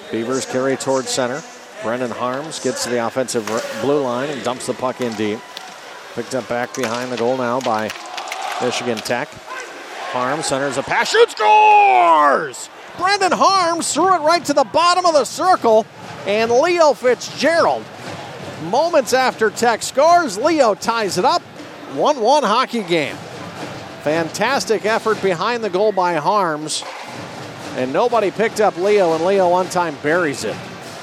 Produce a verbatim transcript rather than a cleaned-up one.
Beavers carry towards center. Brendan Harms gets to the offensive blue line and dumps the puck in deep. Picked up back behind the goal now by Michigan Tech. Harms centers a pass, shoots, scores! Brendan Harms threw it right to the bottom of the circle, and Leo Fitzgerald, moments after Tech scores, Leo ties it up. one one hockey game. Fantastic effort behind the goal by Harms, and nobody picked up Leo, and Leo one time buries it.